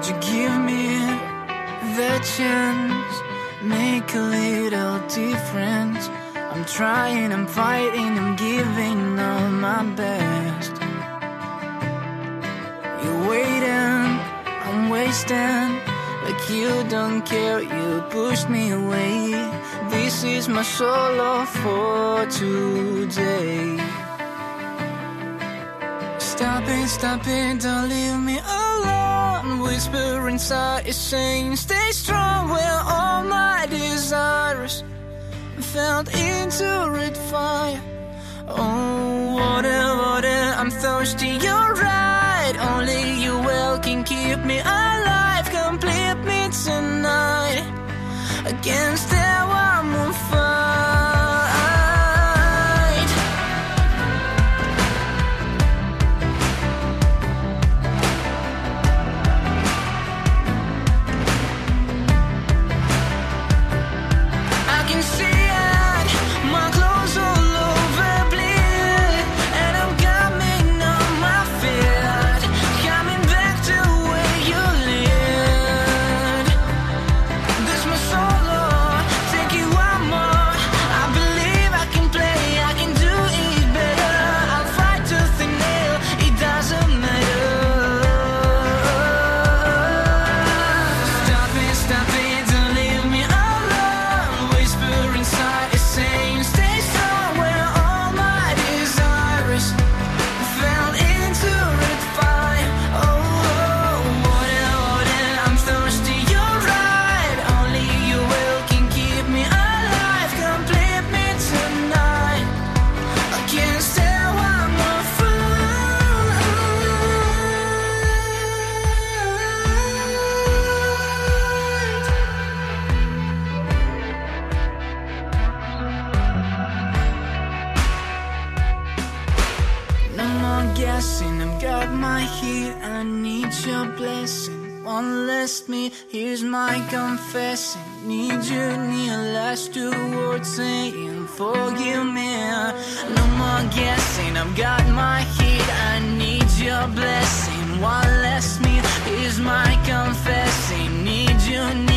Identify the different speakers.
Speaker 1: Would you give me the chance? Make a little difference. I'm trying, I'm fighting, I'm giving all my best. You're waiting, I'm wasting. Like you don't care, you pushed me away. This is my solo for today. Stop it, don't leave me alone. Whisper inside is saying stay strong. Where all my desires fell into red fire. Oh, water, I'm thirsty, you're right. Only you well can keep me alive. Complete me tonight. Against that one more fight. I can see it, my clothes all over bleed, and I'm coming on my feet, coming back to where you live. This my solo, take it one more. I believe I can play, I can do it better. I'll fight tooth and nail, it doesn't matter. Stop it, don't leave me alone. Whisper inside is saying stay strong. Where all my desires fell into red fire. Oh, water, I'm thirsty, you're right. Only you will can keep me alive. Complete me tonight. I can't stay one more No more guessing, I've got my heat, I need your blessing. One less me, here's my confessing. Need you near, last two words saying forgive me. No more guessing, I've got my heat, I need your blessing. One less me, here's my confessing. Need you near.